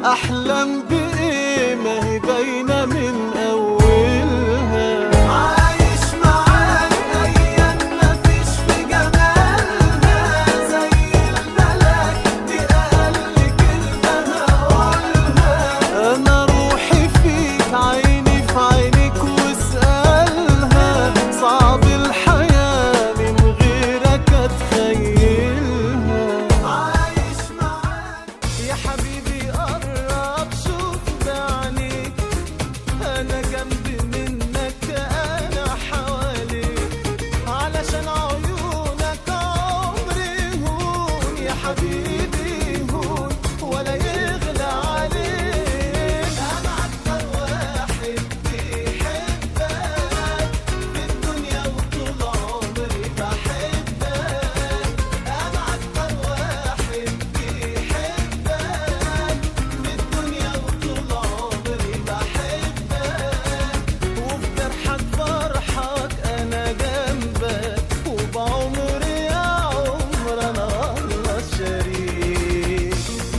احلم بايه ما هي باينه من اولها. عايش معاك ايام مفيش في جمالها، زي الملاك دي اقل كلمه هقولها. انا روحي فيك عيني في عينيك واسالها، صعب الحياه من غيرك اتخيلها. عايش معاك يا حبيبي قرب شوف بعينيك، انا جنبي منك انا حواليك، علشان عيونك عمري هون يا حبيبي هون ولا يغلى عليك. انا اكتر واحد بيحبك في الدنيا وطول عمري بحبك. انا اكتر واحد بيحبك في الدنيا وطول عمري بحبك، وفي جرحك فرحك انا جنبك، وبعمري يا عمر انا الله شريك.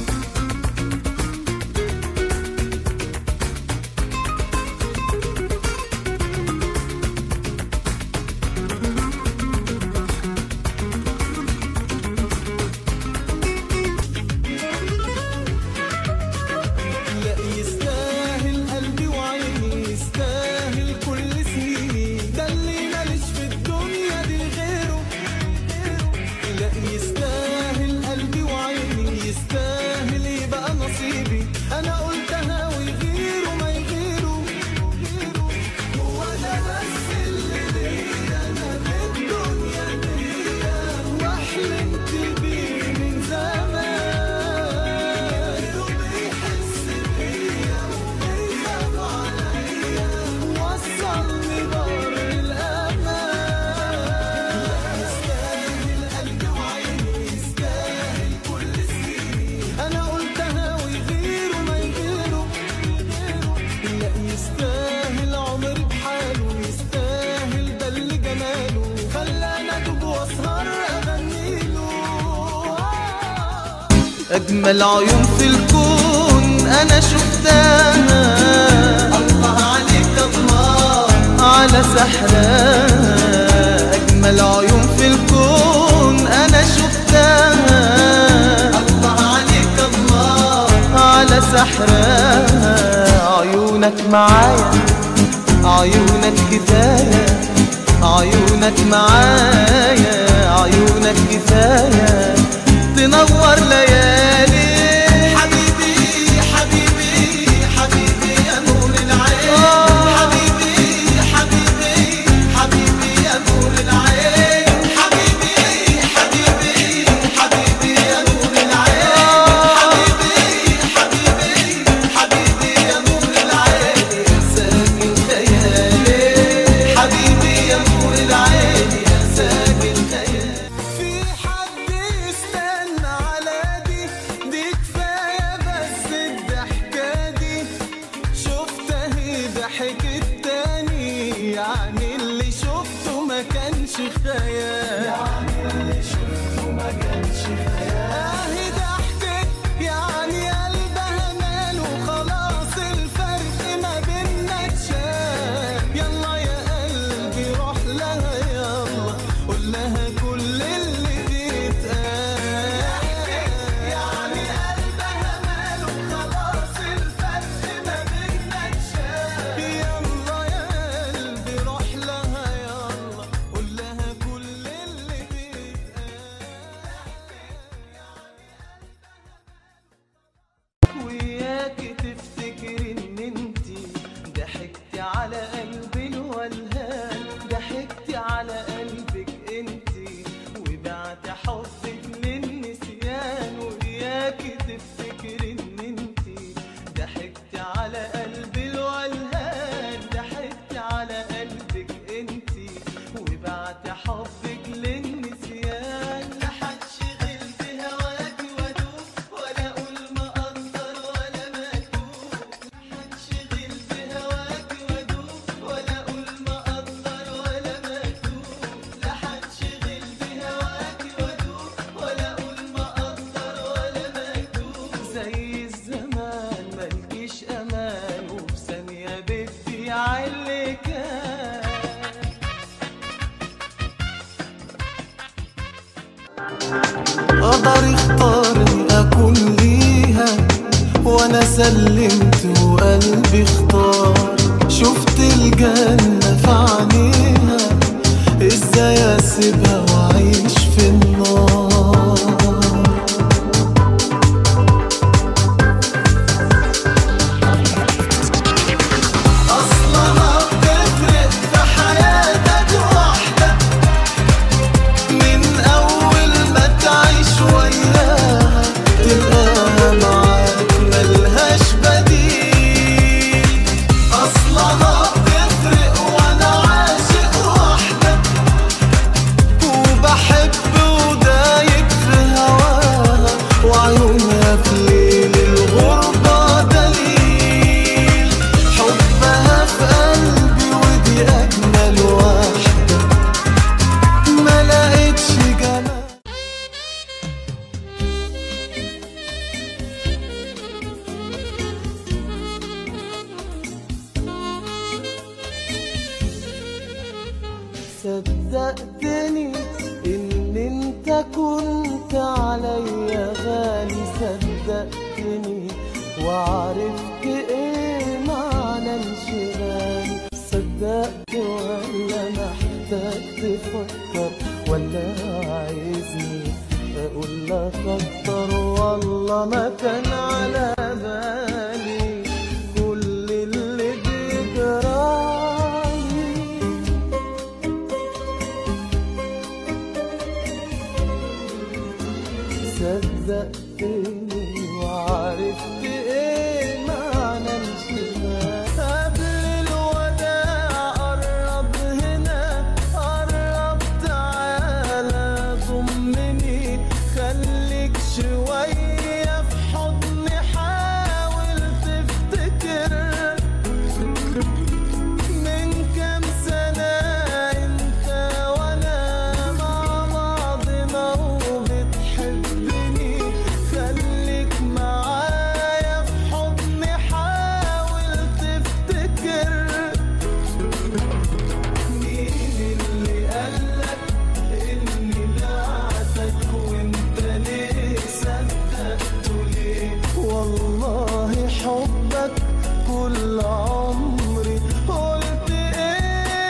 لا يستاهل قلبي وعيني، يستاهل كل سنيني، ده اللي ماليش في الدنيا دي غيره. لا يستاهل قلبي وعيني، يستاهل يبقى نصيبي. انا قلتها ويغيره ما يغيره، هو ده بس اللي ليا انا بالدنيا دي، واحلمت بيه من زمان، وبيحس بيا وبيخاف عليا، وصلني بر الامان. يستاهل قلبي وعيني، يستاهل كل سنيني، انا قلتها ويغيره ما يغيره. لا يستاهل عمري بحاله، يستاهل ده اللي جماله خلاني ادوب واسهر اغنيله. اجمل عيون في الكون انا شفتها، الله عليك الله على سحرها. اجمل عيون في الكون انا شفتها، الله عليك الله على سحرها. عيونك معايا عيونك كفايه، عيونك معايا عيونك كفايه، تنور ليالي. حبيبي حبيبي حبيبي يا نور العين، حبيبي حبيبي حبيبي يا نور العين، حبيبي حبيبي حبيبي يا نور العين، حبيبي حبيبي يا نور العين، يا ساكن خيالي. حبيبي يا نور العين يا ساكن خيالي. في حد يستنى على دي كفاية بس الضحكة دي، شفت اهي ضحكت تاني، يعني اللي شفته ما كانش خيال، اهي ضحكت يعني قلبها ماله، خلاص الفرق ما بينا اتشاف. يلا يا قلبي روح لها يلا، قول لها كل اللي بيتقال، يعني قلبها ماله، خلاص الفرق ما بينا اتشاف. يلا يا قلبي روح لها يلا، قول لها كل اللي بيتقال. القدر اختارني اكون ليها، وانا سلمت وقلبي اختار. شفت الجنة في عينيها، ازاي اسيبها واعيش في النار؟ اصلها بتفرق في حياتك وحدك، من اول ما تعيش وياها تلقاها معاك ملهاش بديل. اصلها بتفرق وانا عاشق وحدك، وبحب ودايق في هواها، وعيونها في ليل الغربة دليل. حبها في قلبي ودي أجمل واحدة، ما لقيتش جمال. صدقتني ان انت كنت عليا غالي، صدقتني وعرفت ايه معنى انشغالي. صدقت ولا محتاج تفكر، ولا عايزني اقول لك اكتر؟ والله ما كان على بالي كل اللي بيجرالي. صدقتني وعرفت ايه معنى انشغال. قبل الوداع قرب هنا، قرب تعالى ضمني، خليك شوية في حضني، حاول تفتكر من كام سنة انت وانا مع بعضنا وبتحبني. خليك معايا في حضني، حاول تفتكر مين اللي قالك اني بعتك، وانت ليه صدقته ليه؟ والله حبك كل عمري قلت ايه.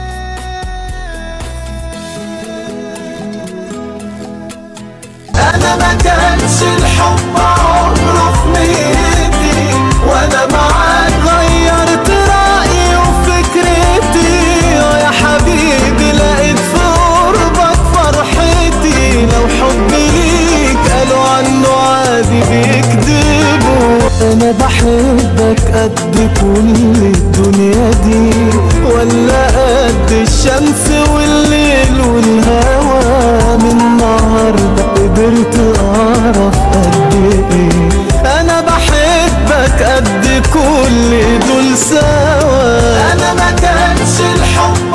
انا ما كانش الحب عمره في نيتي، وانا معاك غيرت رأيي وفكرتي. يا حبيبي لقيت في قربك فرحتي، لو حبي ليك قالوا عنه عادي بيكذبوا. انا بحبك قد كل الدنيا دي، ولا قد الشمس والليل والهوى. من النهارده قدرت اعرف قد ايه انا بحبك قد كل دول سوا. انا ما كانش الحب